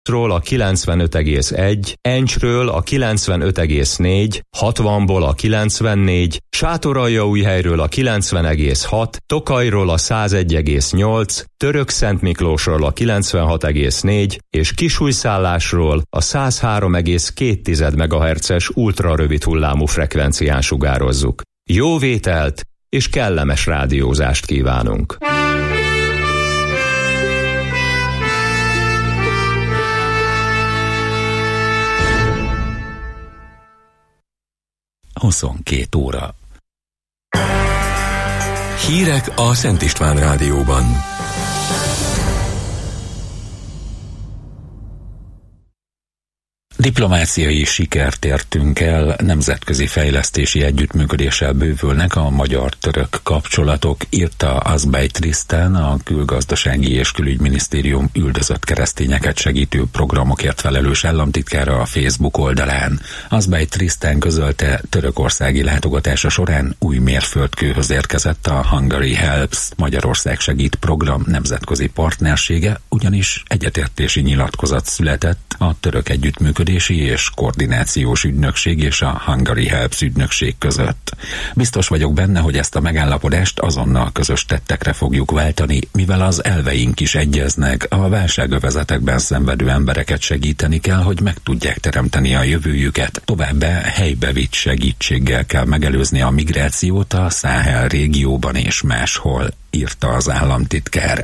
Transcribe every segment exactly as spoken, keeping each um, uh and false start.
ról a kilencvenöt egész egy, Encsről a kilencvenöt egész négy, hatvanból a kilencvennégy, Sátoraljaújhelyről a kilencven egész hat, Tokajról a száz egy egész nyolc, Törökszentmiklósról a kilencvenhat egész négy és Kisújszállásról a száz három egész két megahertzes ultrarövid hullámú frekvencián sugározzuk. Jó vételt és kellemes rádiózást kívánunk! huszonkét óra. Hírek a Szent István Rádióban. Diplomáciai sikert értünk el, nemzetközi fejlesztési együttműködéssel bővülnek a magyar-török kapcsolatok, írta Azbej Tristan, a Külgazdasági és Külügyminisztérium üldözött keresztényeket segítő programokért felelős államtitkára a Facebook oldalán. Azbej Tristan közölte, törökországi látogatása során új mérföldkőhöz érkezett a Hungary Helps Magyarország segít program nemzetközi partnersége, ugyanis egyetértési nyilatkozat született a török együttműködés és koordinációs ügynökség és a Hungary Helps ügynökség között. Biztos vagyok benne, hogy ezt a megállapodást azonnal közös tettekre fogjuk váltani, mivel az elveink is egyeznek, a válságövezetekben szenvedő embereket segíteni kell, hogy meg tudják teremteni a jövőjüket, továbbá helybe vitt segítséggel kell megelőzni a migrációt a Száhel régióban és máshol, írta az államtitkár.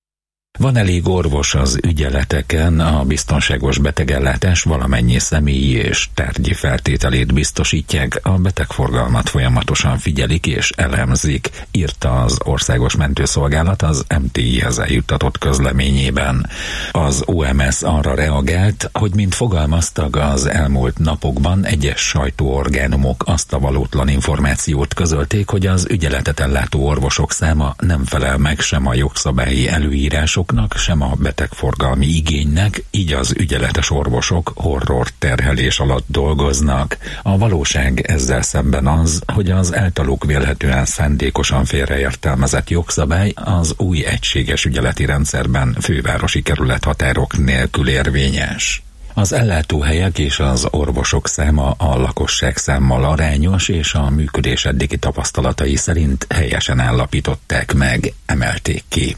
Van elég orvos az ügyeleteken, a biztonságos betegellátás valamennyi személyi és tárgyi feltételét biztosítják, a betegforgalmat folyamatosan figyelik és elemzik, írta az Országos Mentőszolgálat az em té i-hez eljuttatott közleményében. Az o em es arra reagált, hogy mint fogalmaztak, az elmúlt napokban egyes sajtóorgánumok azt a valótlan információt közölték, hogy az ügyeletet ellátó orvosok száma nem felel meg sem a jogszabályi előírások, sem a betegforgalmi igénynek, így az ügyeletes orvosok horror terhelés alatt dolgoznak. A valóság ezzel szemben az, hogy az általuk vélhetően szándékosan félreértelmezett jogszabály az új egységes ügyeleti rendszerben fővárosi kerülethatárok nélkül érvényes. Az ellátóhelyek és az orvosok száma a lakosság számmal arányos, és a működés eddigi tapasztalatai szerint helyesen állapították meg, emelték ki.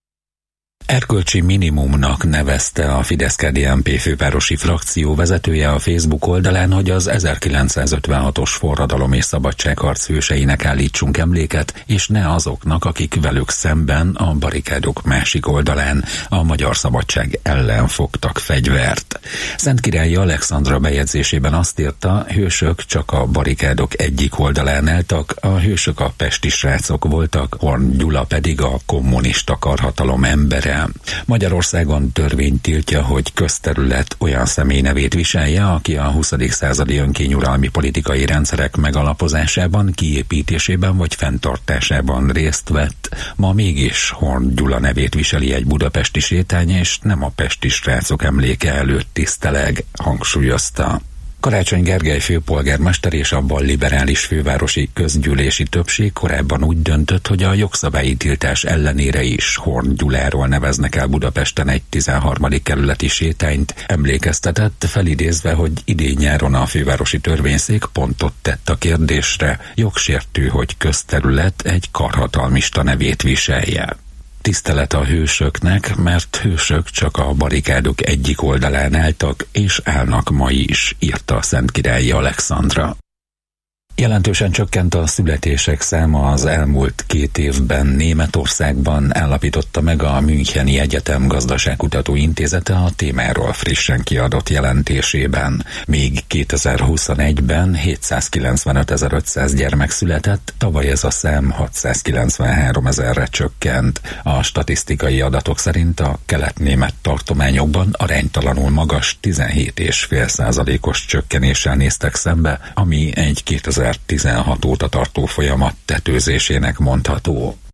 Erkölcsi minimumnak nevezte a Fidesz-ká dé en pé fővárosi frakció vezetője a Facebook oldalán, hogy az ezerkilencszázötvenhatos forradalom és szabadságharc hőseinek állítsunk emléket, és ne azoknak, akik velük szemben a barikádok másik oldalán a magyar szabadság ellen fogtak fegyvert. Szentkirályi Alexandra bejegyzésében azt írta, hősök csak a barikádok egyik oldalán álltak, a hősök a pesti srácok voltak, Horn Gyula pedig a kommunista karhatalom embere. Magyarországon törvény tiltja, hogy közterület olyan személy nevét viselje, aki a huszadik századi önkényuralmi politikai rendszerek megalapozásában, kiépítésében vagy fenntartásában részt vett. Ma mégis Horn Gyula nevét viseli egy budapesti sétány, és nem a pesti srácok emléke előtt tiszteleg, hangsúlyozta. Karácsony Gergely főpolgármester és a balliberális fővárosi közgyűlési többség korábban úgy döntött, hogy a jogszabályi tiltás ellenére is Horn Gyuláról neveznek el Budapesten egy tizenharmadik kerületi sétányt, emlékeztetett, felidézve, hogy idén-nyáron a fővárosi törvényszék pontot tett a kérdésre, jogsértő, hogy közterület egy karhatalmista nevét viselje. Tisztelet a hősöknek, mert hősök csak a barikádok egyik oldalán álltak, és állnak ma is, írta Szentkirályi Alexandra. Jelentősen csökkent a születések száma az elmúlt két évben Németországban, állapította meg a Müncheni Egyetem Gazdaságkutató Intézete a témáról frissen kiadott jelentésében. Míg kétezer-huszonegyben hétszázkilencvenötezer-ötszáz gyermek született, tavaly ez a szám hatszázkilencvenháromezerre csökkent. A statisztikai adatok szerint a kelet-német tartományokban aránytalanul magas tizenhét egész öt százalékos csökkenéssel néztek szembe, ami egy kétezer-tizenhat óta tartó folyamat tetőzésének mondható.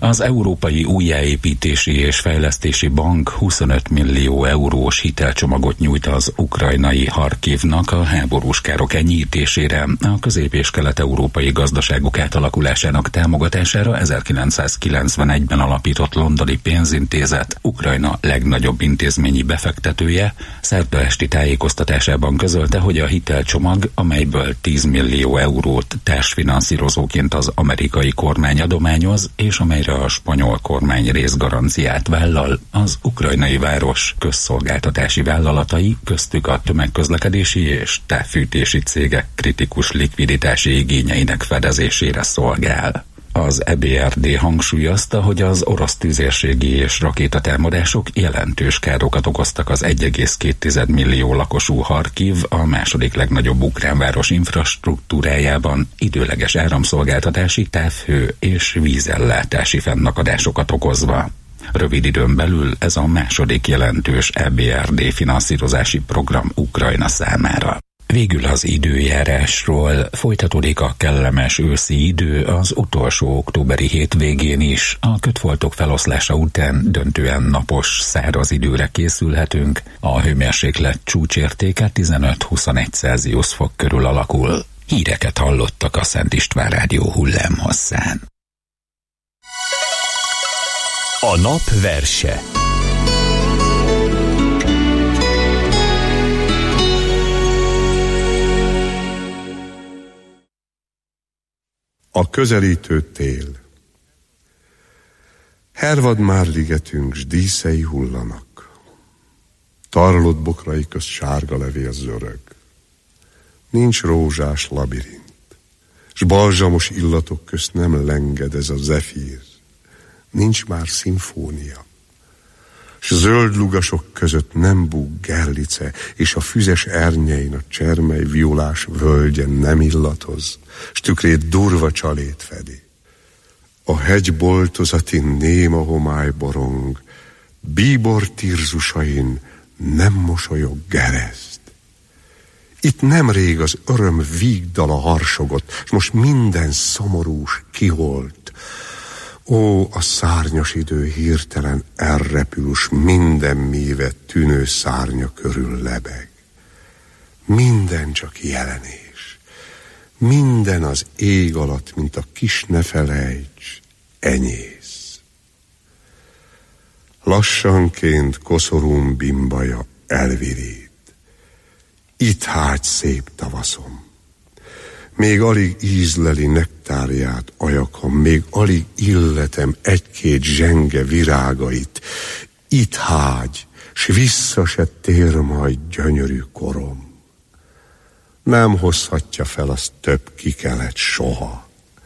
Az Európai Újjáépítési és Fejlesztési Bank huszonöt millió eurós hitelcsomagot nyújt az ukrajnai Harkivnak a háborús károk enyhítésére, a közép- és kelet-európai gazdaságok átalakulásának támogatására ezerkilencszázkilencvenegyben alapított londoni pénzintézet, Ukrajna legnagyobb intézményi befektetője, szerda esti tájékoztatásában közölte, hogy a hitelcsomag, amelyből tíz millió eurót társfinanszírozóként az amerikai kormány adományoz, és amelyre a spanyol kormány részgaranciát vállal, az ukrajnai város közszolgáltatási vállalatai, köztük a tömegközlekedési és távfűtési cégek kritikus likviditási igényeinek fedezésére szolgál. Az é bé er dé hangsúlyozta, hogy az orosz tüzérségi és rakétatámadások jelentős károkat okoztak az egy egész két millió lakosú Harkiv, a második legnagyobb ukrán város infrastruktúrájában, időleges áramszolgáltatási, távhő és vízellátási fennakadásokat okozva. Rövid időn belül ez a második jelentős é bé er dé finanszírozási program Ukrajna számára. Végül az időjárásról. Folytatódik a kellemes őszi idő az utolsó októberi hétvégén is. A kötfoltok feloszlása után döntően napos, száraz időre készülhetünk. A hőmérséklet csúcsértéke tizenöt-huszonegy Celsius fok körül alakul. Híreket hallottak a Szent István Rádió hullámhosszán. A nap verse. A közelítő tél. Hervad már ligetünk, s díszei hullanak. Tarlott bokrai közt sárga levél zörög. Nincs rózsás labirint, s balzsamos illatok közt nem lenged ez a zefír. Nincs már szimfónia, s zöld lugasok között nem búg gerlice, és a füzes ernyein a csermely violás völgyen nem illatoz, s tükrét durva csalét fedi. A hegy boltozatin néma homály borong, bíbor tirzusain nem mosolyog gereszt. Itt nemrég az öröm vígdala harsogott, s most minden szomorús kiholt. Ó, a szárnyas idő hirtelen elrepül, s minden mévet tűnő szárnya körül lebeg. Minden csak jelenés, minden az ég alatt, mint a kis ne felejts, enyész. Lassanként koszorúm bimbaja elvirít. Itt hágy szép tavaszom. Még alig ízleli nektárját ajakam, még alig illetem egy-két zsenge virágait. Itt hágy, s vissza se tér majd gyönyörű korom. Nem hozhatja fel az több kikelet soha.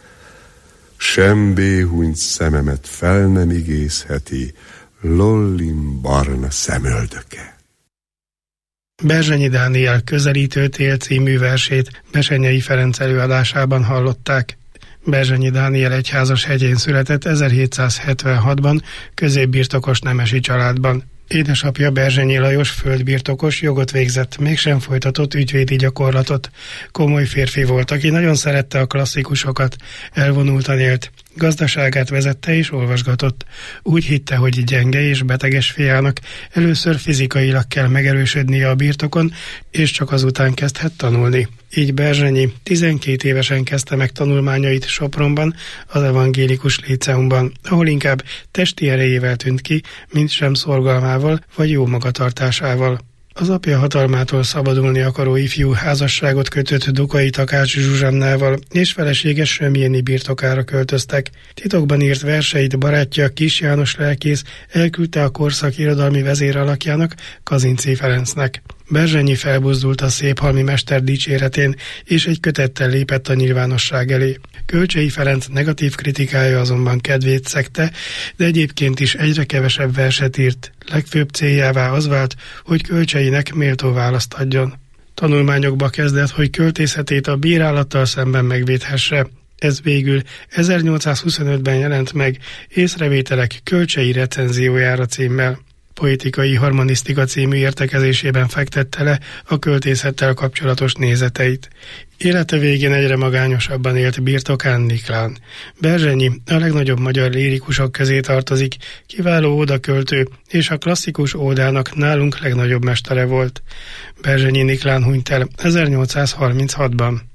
Sem béhunyt szememet fel nem igézheti lollim barna szemöldöke. Berzsenyi Dániel Közelítő tél című versét Bessenyei Ferenc előadásában hallották. Berzsenyi Dániel Egyházashegyén született ezerhétszázhetvenhatban középbirtokos nemesi családban. Édesapja Berzsenyi Lajos földbirtokos, jogot végzett, mégsem folytatott ügyvédi gyakorlatot. Komoly férfi volt, aki nagyon szerette a klasszikusokat, elvonultan élt. Gazdaságát vezette és olvasgatott. Úgy hitte, hogy gyenge és beteges fiának először fizikailag kell megerősödnie a birtokon, és csak azután kezdhet tanulni. Így Berzsenyi tizenkét évesen kezdte meg tanulmányait Sopronban, az evangélikus líceumban, ahol inkább testi erejével tűnt ki, mint sem szorgalmával vagy jó magatartásával. Az apja hatalmától szabadulni akaró ifjú házasságot kötött Dukai Takács Zsuzsannával, és felesége Sömjéni birtokára költöztek. Titokban írt verseit barátja Kis János lelkész elküldte a korszak irodalmi vezéralakjának, Kazinczy Ferencnek. Berzsenyi felbuzdult a széphalmi mester dicséretén, és egy kötettel lépett a nyilvánosság elé. Kölcsey Ferenc negatív kritikája azonban kedvét szegte, de egyébként is egyre kevesebb verset írt. Legfőbb céljává az vált, hogy Kölcseynek méltó választ adjon. Tanulmányokba kezdett, hogy költészetét a bírálattal szemben megvédhesse. Ez végül ezernyolcszázhuszonötben jelent meg Észrevételek Kölcsey recenziójára címmel. Poetikai Harmonisztika című értekezésében fektette le a költészettel kapcsolatos nézeteit. Élete végén egyre magányosabban élt birtokán Niklán. Berzsenyi a legnagyobb magyar lírikusok közé tartozik, kiváló ódaköltő, és a klasszikus ódának nálunk legnagyobb mestere volt. Berzsenyi Niklán hunyt el ezernyolcszázharminchatban.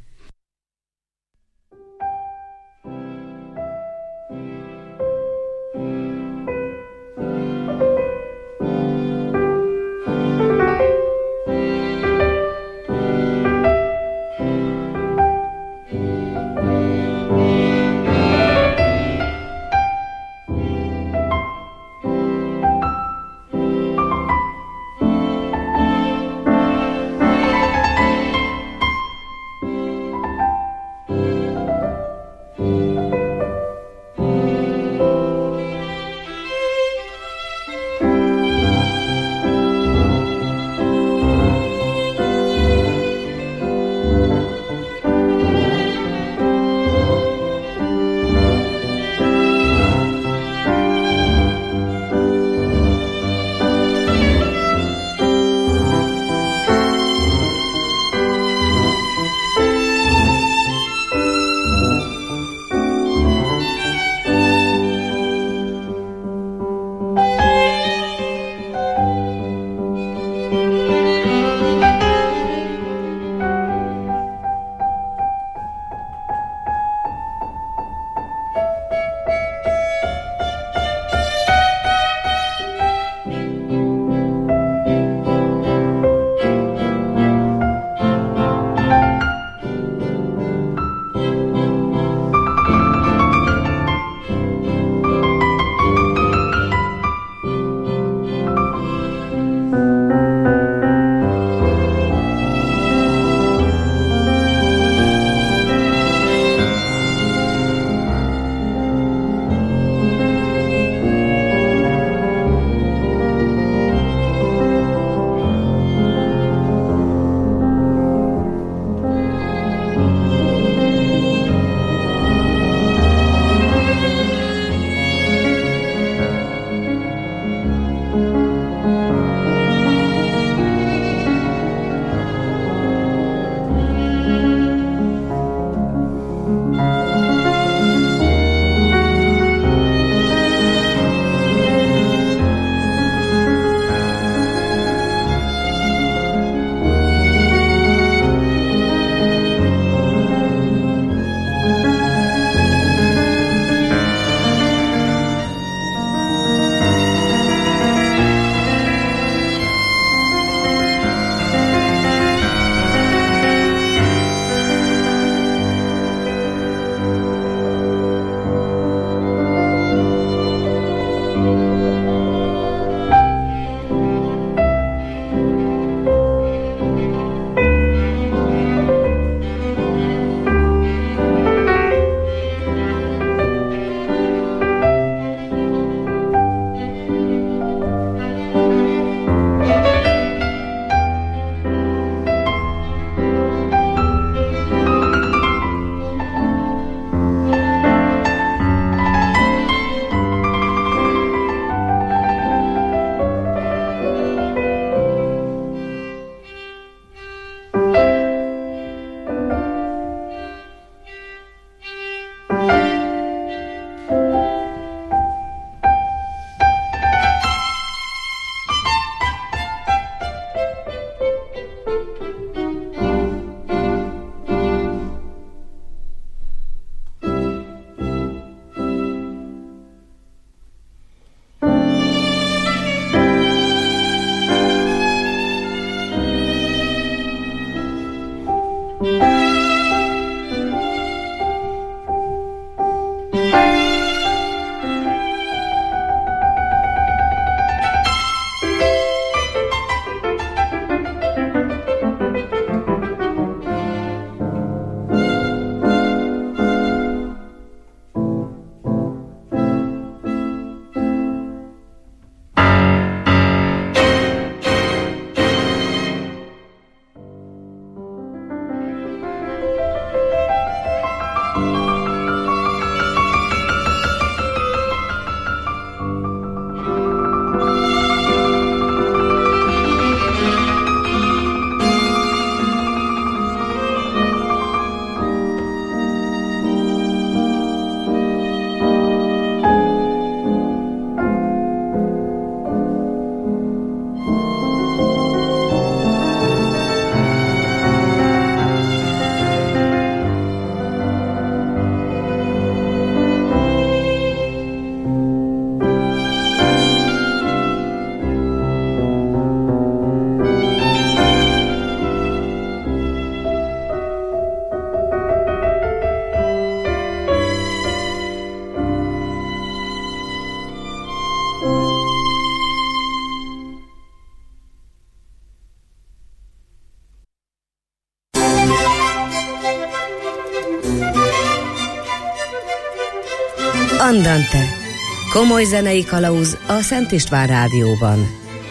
Andante. Komoly zenei kalauz a Szent István Rádióban.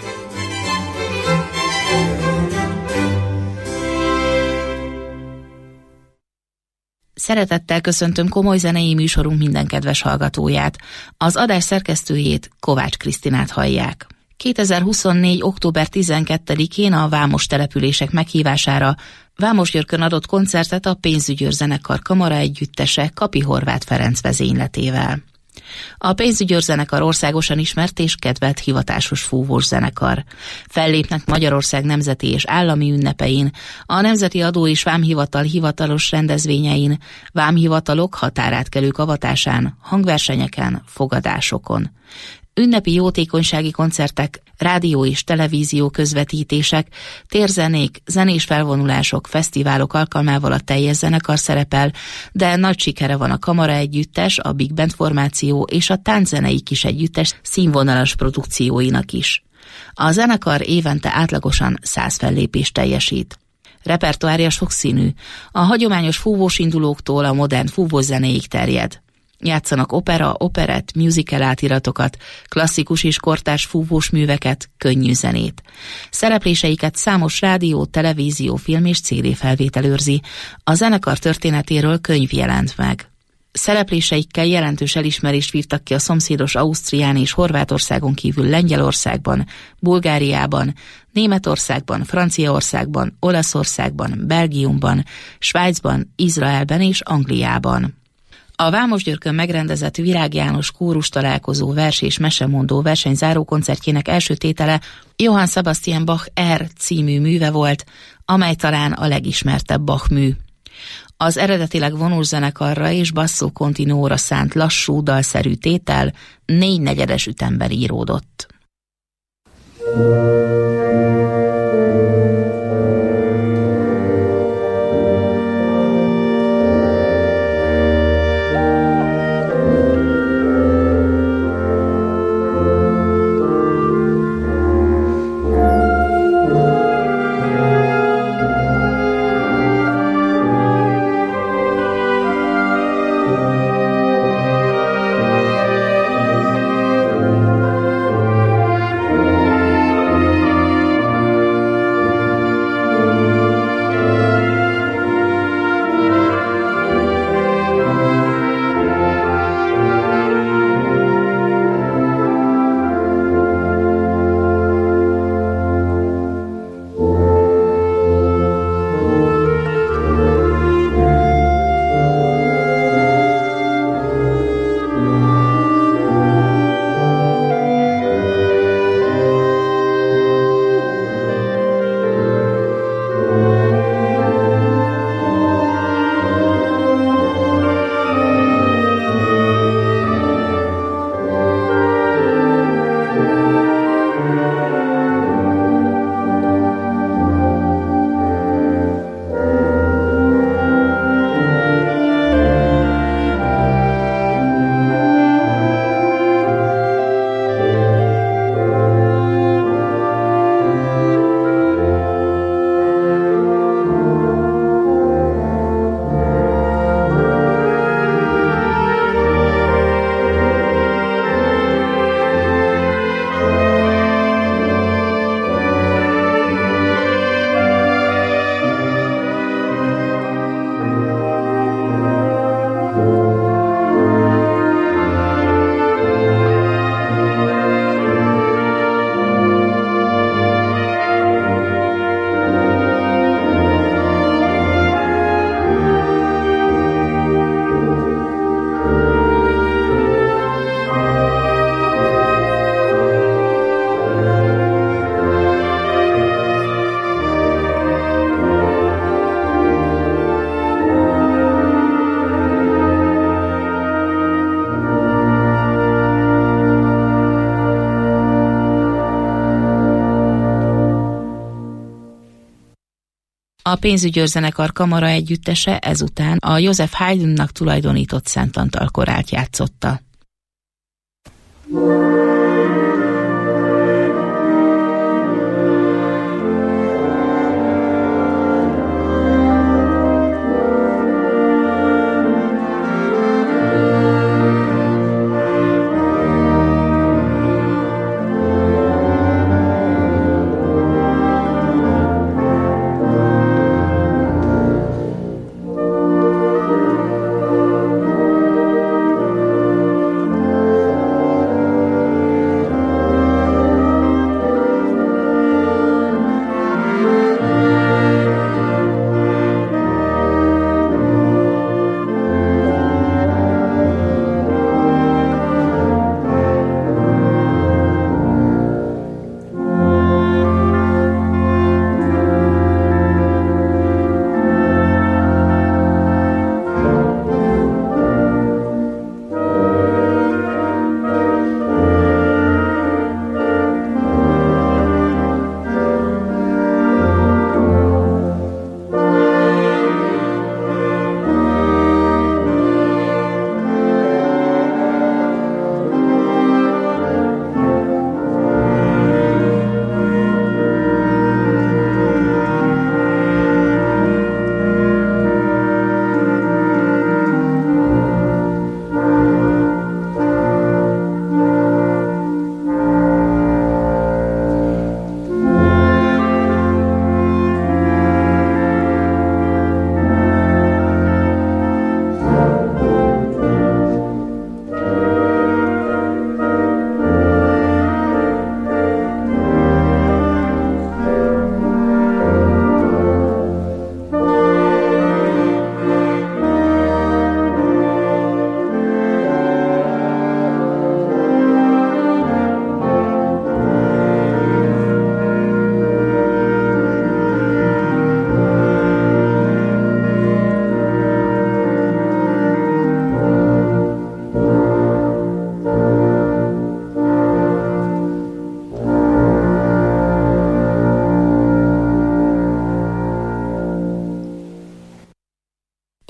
Szeretettel köszöntöm komoly zenei műsorunk minden kedves hallgatóját. Az adás szerkesztőjét, Kovács Krisztinát hallják. kétezer-huszonnégy. október tizenkettedikén a Vámos települések meghívására Vámosgyörkön adott koncertet a Pénzügyőr zenekar kamara együttese Kapi Horváth Ferenc vezényletével. A Pénzügyőr zenekar országosan ismert és kedvelt hivatásos fúvós zenekar. Fellépnek Magyarország nemzeti és állami ünnepein, a Nemzeti Adó és Vámhivatal hivatalos rendezvényein, vámhivatalok határátkelők avatásán, hangversenyeken, fogadásokon. Ünnepi jótékonysági koncertek, rádió és televízió közvetítések, térzenék, zenés felvonulások, fesztiválok alkalmával a teljes zenekar szerepel, de nagy sikere van a kamara együttes, a Big Band formáció és a tánczenei kis együttes színvonalas produkcióinak is. A zenekar évente átlagosan száz fellépést teljesít. Repertoárja sokszínű, a hagyományos fúvós indulóktól a modern fúvós zenéig terjed. Játszanak opera, operett, musical átiratokat, klasszikus és kortárs fúvós műveket, könnyű zenét. Szerepléseiket számos rádió, televízió, film és cé dé felvétel őrzi. A zenekar történetéről könyv jelent meg. Szerepléseikkel jelentős elismerést vívtak ki a szomszédos Ausztrián és Horvátországon kívül Lengyelországban, Bulgáriában, Németországban, Franciaországban, Olaszországban, Belgiumban, Svájcban, Izraelben és Angliában. A Vámosgyörkön megrendezett Virág János kórus találkozó vers és mesemondó versenyzáró koncertjének első tétele Johann Sebastian Bach R című műve volt, amely talán a legismertebb Bach mű. Az eredetileg vonós zenekarra és basszó continuóra szánt lassú, dalszerű tétel négy negyedes ütemben íródott. A Pénzügyőr zenekar kamara együttese ezután a Joseph Haydnnak tulajdonított Szent Antal korált játszotta.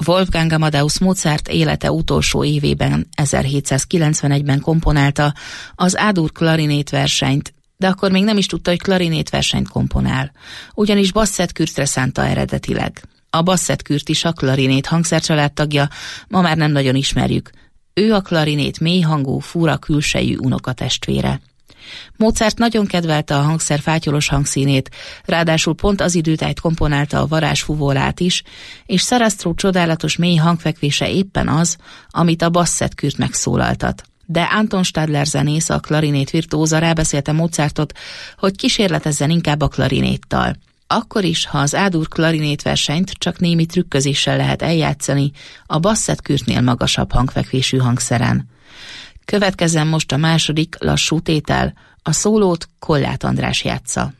Wolfgang Amadeus Mozart élete utolsó évében, ezerhétszázkilencvenegyben komponálta az A-dur klarinét versenyt, de akkor még nem is tudta, hogy klarinét versenyt komponál, ugyanis basszettkürtre szánta eredetileg. A basszettkürt is a klarinét hangszercsalád tagja, ma már nem nagyon ismerjük. Ő a klarinét mélyhangú, fura külsejű unokatestvére. Mozart nagyon kedvelte a hangszer fátyolos hangszínét, ráadásul pont az időtájt komponálta a varázsfúvolát is, és Sarastro csodálatos mély hangfekvése éppen az, amit a basszettkürt megszólaltat. De Anton Stadler zenész, a klarinét virtuóza rábeszélte Mozartot, hogy kísérletezzen inkább a klarinéttal. Akkor is, ha az A-dur klarinét versenyt csak némi trükközéssel lehet eljátszani a basszettkürtnél magasabb hangfekvésű hangszeren. Következzen most a második lassú tétel, a szólót Kollát András játsza.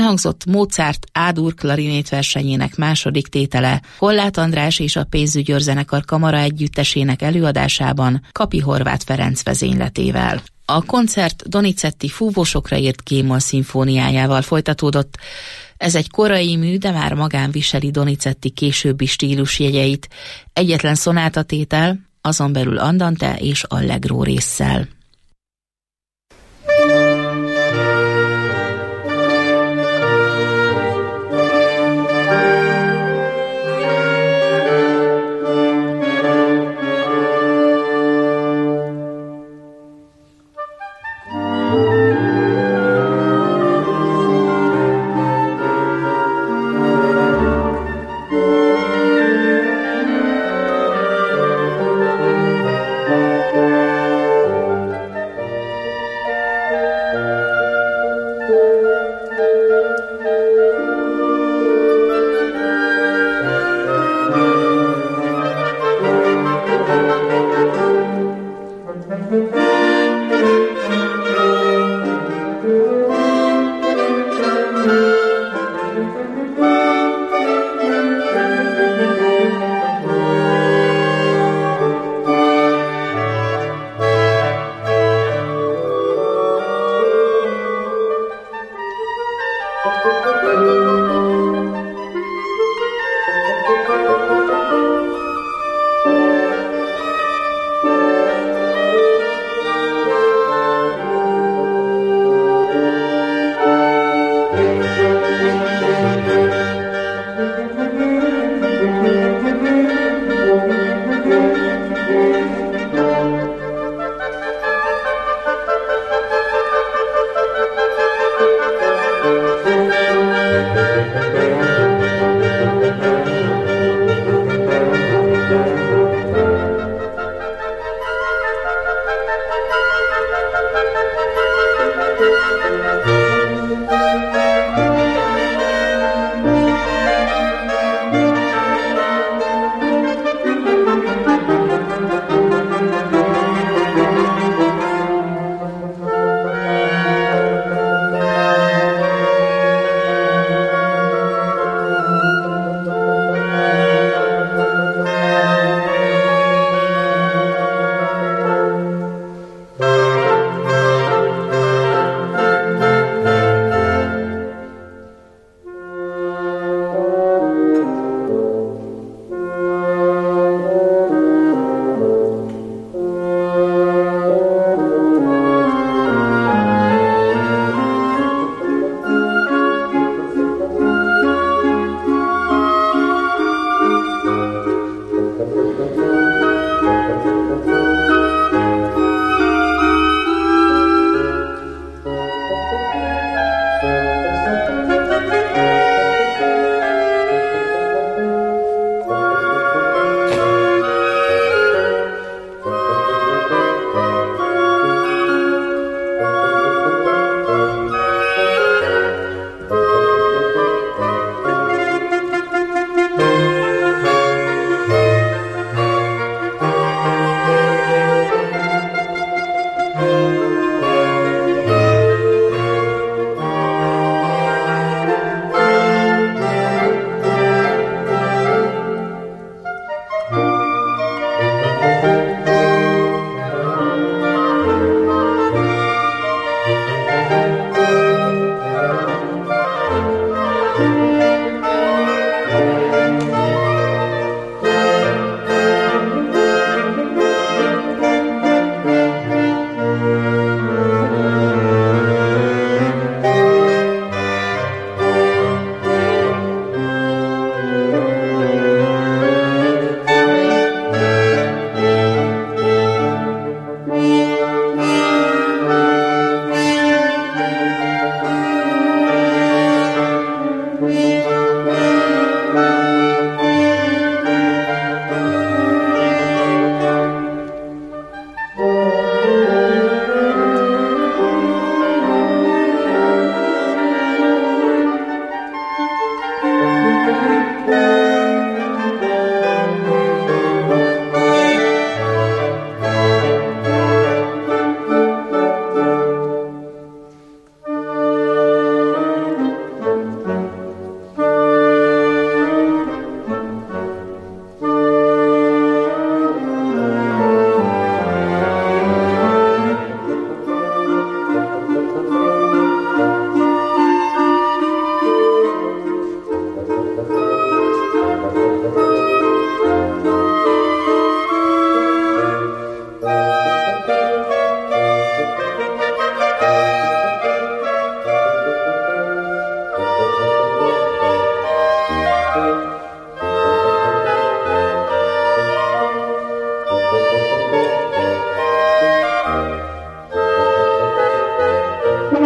Elhangzott Mozart A-dur klarinét versenyének második tétele Hollát András és a Pénzügyőr zenekar kamara együttesének előadásában Kapi Horváth Ferenc vezényletével. A koncert Donizetti fúvósokra írt G-moll szimfóniájával folytatódott. Ez egy korai mű, de már magán viseli Donizetti későbbi stílusjegyeit. Egyetlen szonátatétel, azon belül andante és allegro résszel.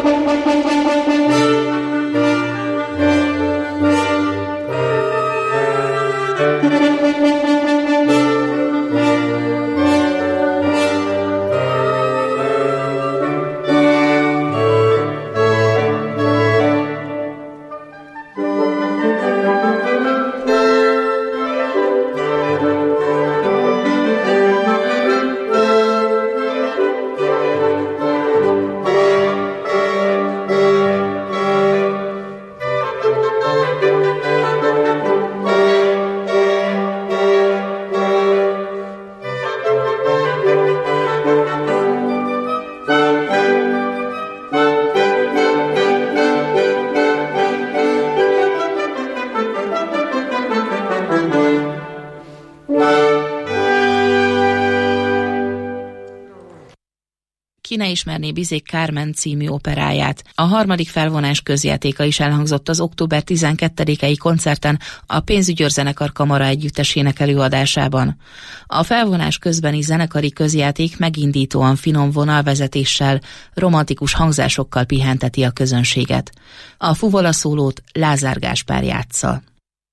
Ki ne ismerné Bizék Carmen című operáját. A harmadik felvonás közjátéka is elhangzott az október tizenkettedikei koncerten a Pénzügyőrzenekar Kamara Együttesének előadásában. A felvonás közbeni zenekari közjáték megindítóan finom vonalvezetéssel, romantikus hangzásokkal pihenteti a közönséget. A fuvola szólót Lázár Gáspár játsza.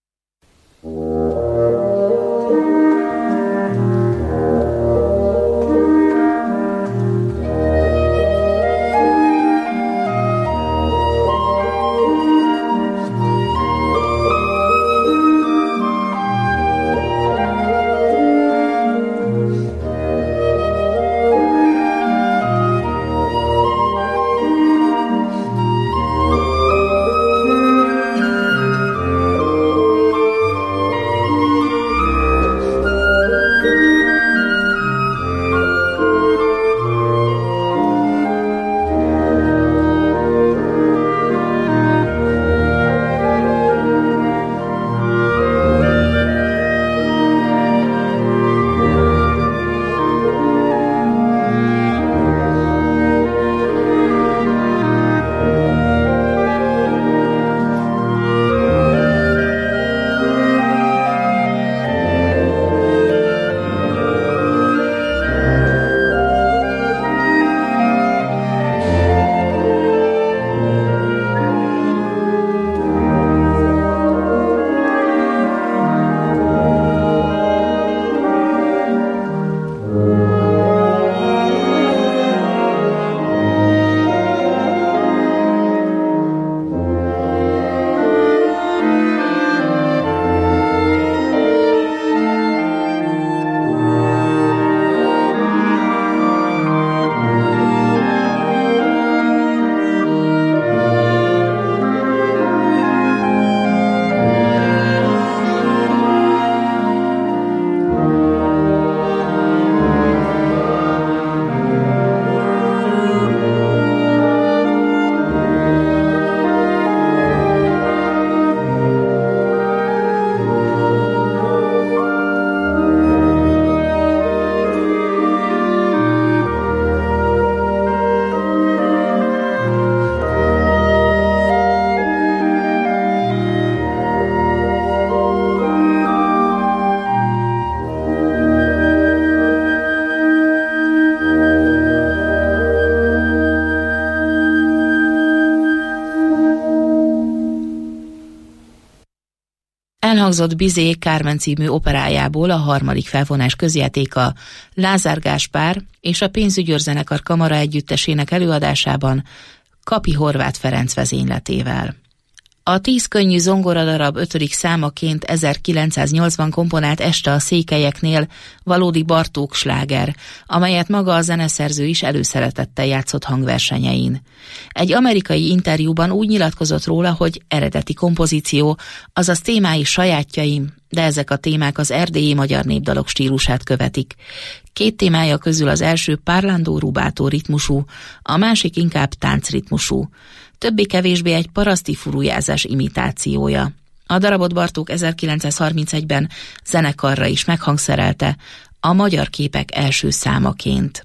Elhangzott Bizék Carmen című operájából a harmadik felvonás közjátéka Lázár Gáspár és a Pénzügyőrzenekar Kamara Együttesének előadásában Kapi Horváth Ferenc vezényletével. A tíz könnyű zongoradarab ötödik számaként ezerkilencszáznyolcban komponált Este a székelyeknél valódi Bartók sláger, amelyet maga a zeneszerző is előszeretettel játszott hangversenyein. Egy amerikai interjúban úgy nyilatkozott róla, hogy eredeti kompozíció, azaz témái sajátjaim, de ezek a témák az erdélyi magyar népdalok stílusát követik. Két témája közül az első parlando rubato ritmusú, a másik inkább táncritmusú. Többé-kevésbé egy paraszti furujázás imitációja. A darabot Bartók ezerkilencszázharmincegyben zenekarra is meghangszerelte, a Magyar Képek első számaként.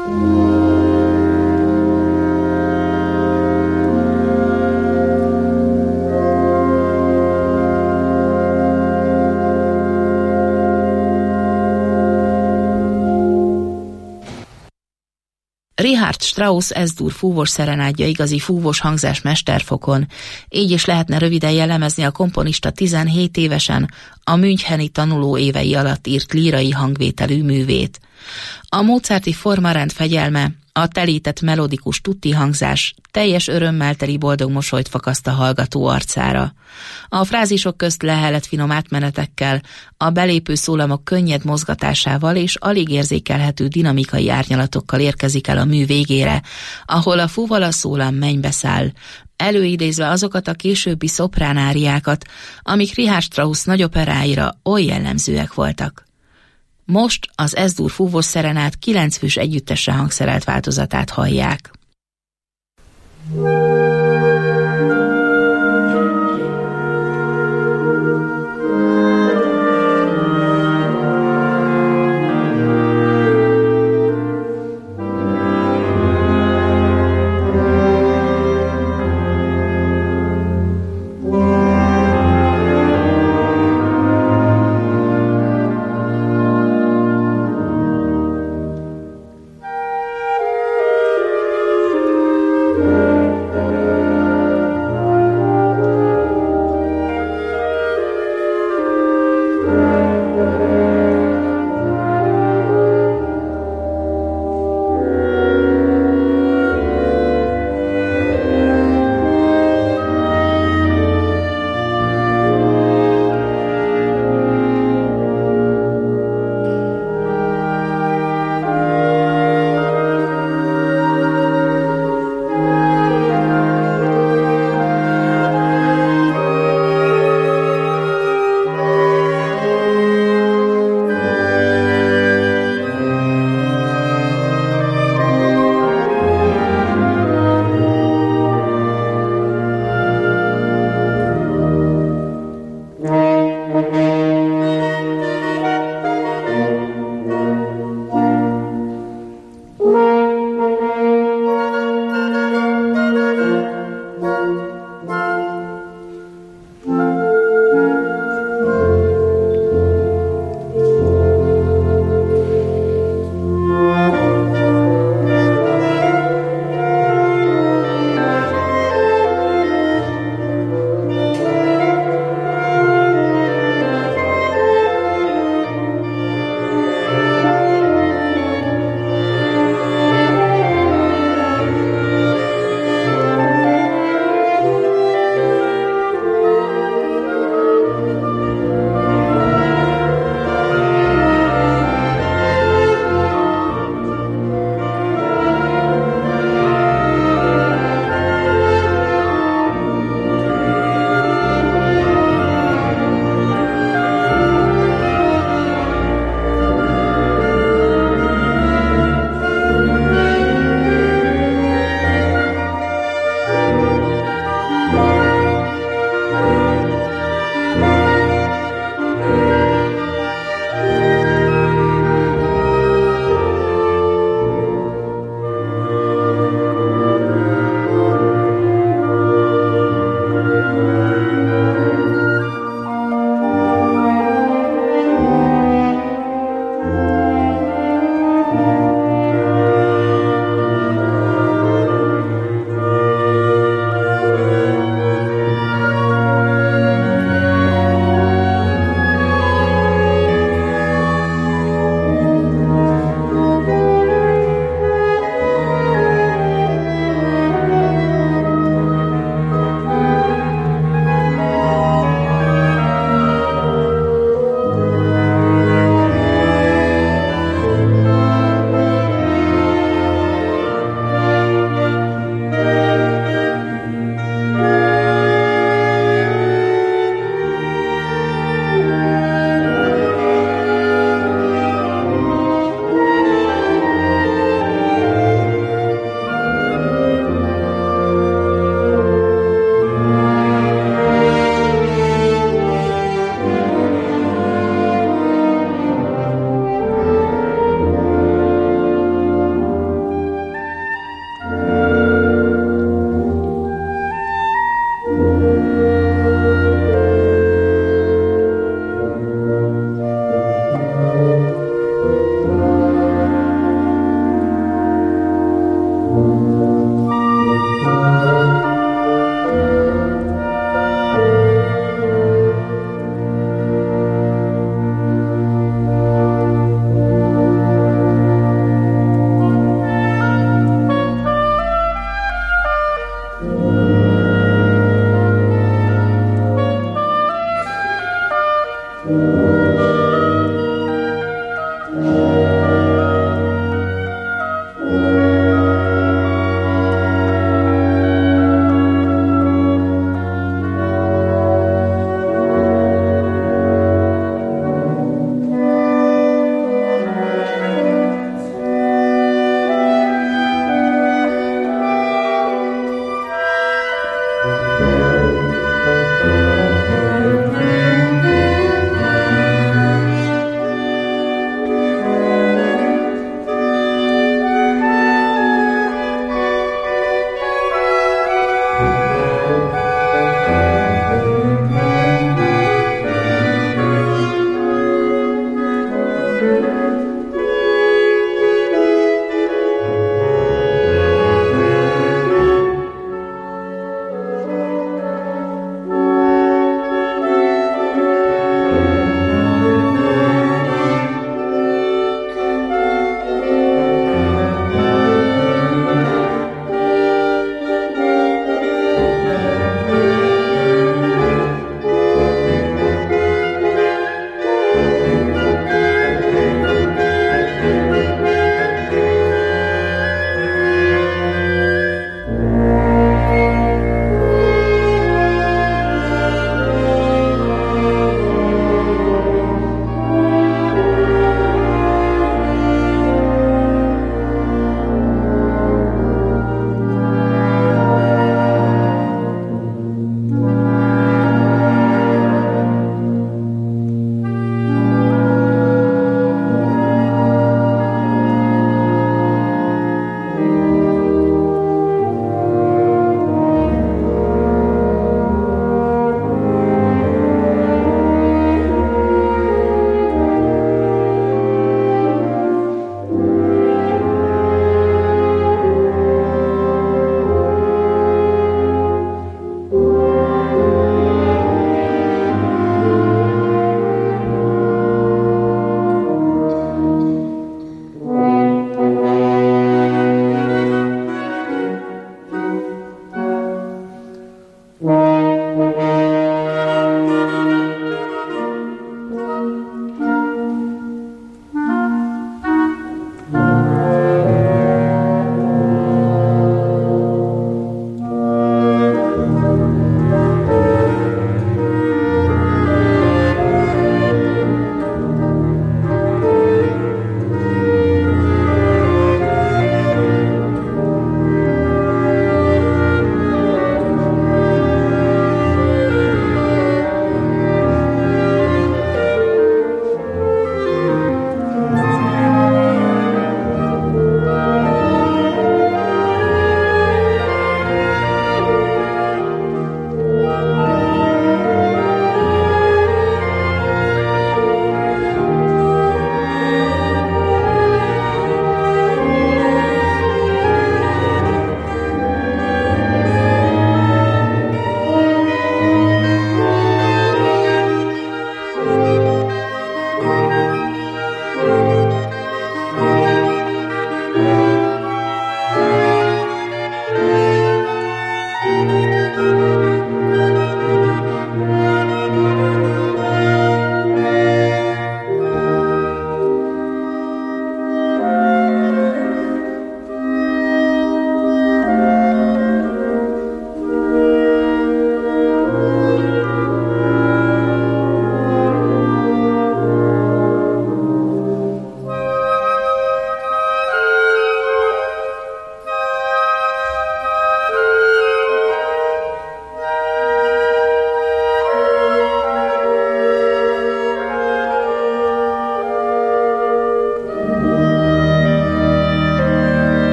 Richard Strauss S-dur fúvós szerenádja igazi fúvós hangzás mesterfokon, így is lehetne röviden jellemezni a komponista tizenhét évesen a müncheni tanuló évei alatt írt lírai hangvételű művét. A mozarti formarend fegyelme, a telített melodikus tutti hangzás teljes örömmel teli boldog mosolyt fakaszt a hallgató arcára. A frázisok közt lehelet finom átmenetekkel, a belépő szólamok könnyed mozgatásával és alig érzékelhető dinamikai árnyalatokkal érkezik el a mű végére, ahol a fuvala szólam mennybe száll, előidézve azokat a későbbi szopránáriákat, amik Richard Strauss nagy operáira oly jellemzőek voltak. Most az S-dur fúvós szerenát kilenc fős együttesre hangszerelt változatát hallják. Thank you.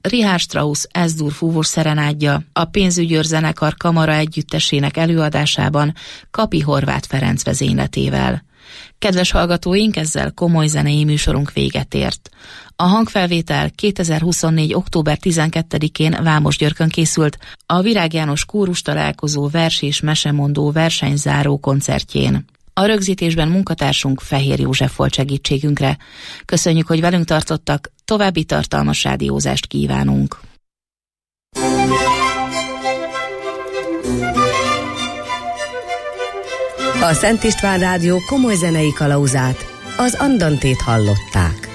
Richard Strauss S-dur fúvós szerenádja a Pénzügyőr zenekar kamara együttesének előadásában Kapi Horváth Ferenc vezényletével. Kedves hallgatóink, ezzel komoly zenei műsorunk véget ért. A hangfelvétel kétezer-huszonnégy. október tizenkettedikén Vámosgyörkön készült a Virág János kórus találkozó vers és mesemondó versenyzáró koncertjén. A rögzítésben munkatársunk Fehér József volt segítségünkre. Köszönjük, hogy velünk tartottak, további tartalmas rádiózást kívánunk. A Szent István Rádió komoly zenei kalauzát, az Andantét hallották.